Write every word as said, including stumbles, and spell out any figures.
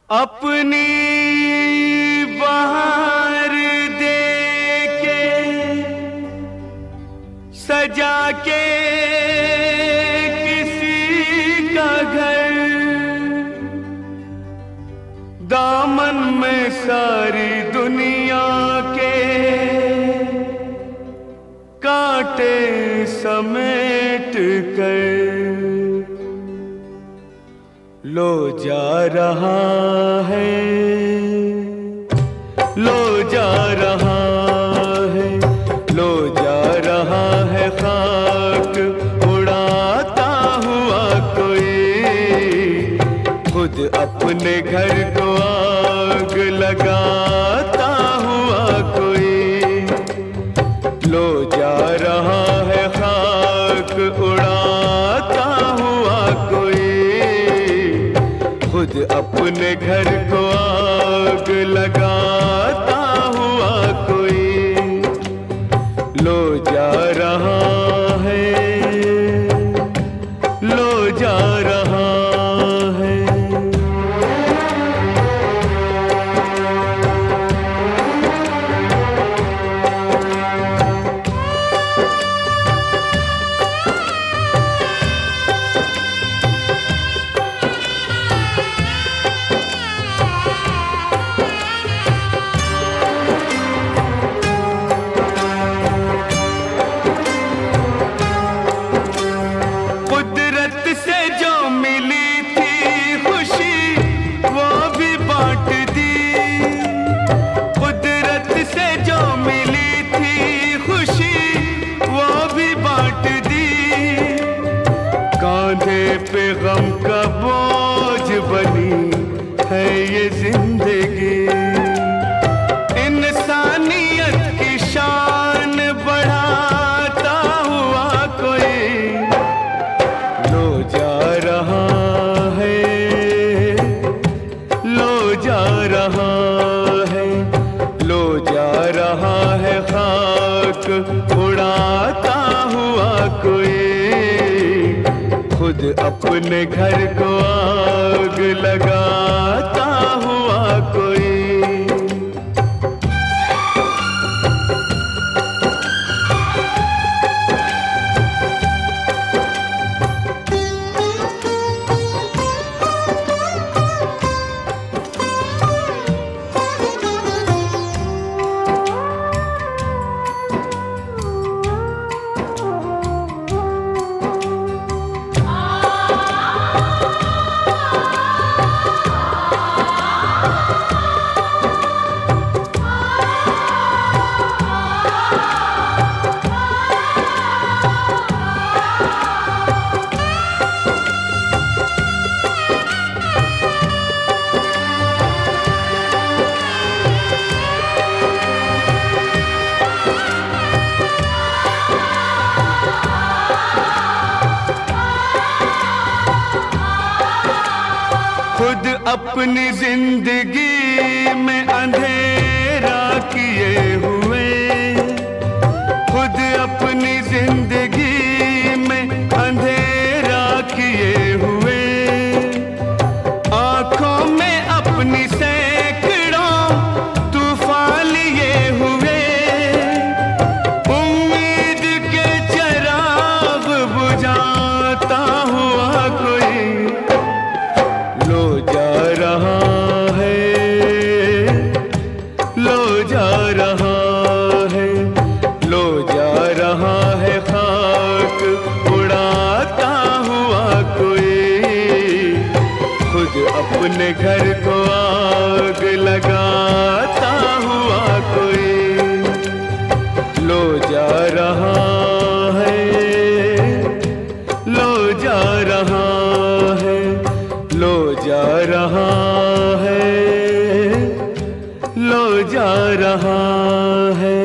अपनी बहार दे के सजा के किसी का घर, दामन में सारी दुनिया के कांटे समेट कर लो जा रहा है, लो जा रहा है, लो जा रहा है खाक उड़ाता हुआ कोई, खुद अपने घर को आग लगाता हुआ कोई। लो जा रहा है खाक उड़ाता हुआ कोई, खुद अपने घर को आग लगाता हुआ कोई। लो जा रहा है, लो जा रहा है। कांधे पे गम का बोझ बनी है ये जिंदगी, इंसानियत की शान बढ़ाता हुआ कोई। लो जा रहा है, लो जा रहा है, लो जा रहा है खाक उड़ाता हुआ कोई, खुद अपने घर को आग लगाता हुआ कोई। खुद अपनी जिंदगी में अंधेरा किए हुए, खुद अपनी जिंदगी में अंधेरा किए हुए, आंखों में अपनी सैकड़ों तूफान लिए हुए, उम्मीद के चिराग बुझाता हुआ कोई। लो जा रहा है, लो जा रहा है, लो जा रहा है खाक उड़ाता हुआ कोई, खुद अपने घर को आग लगाता हुआ कोई। लो जा रहा है, लो जा रहा है, लो जा रहा है, लो जा रहा है।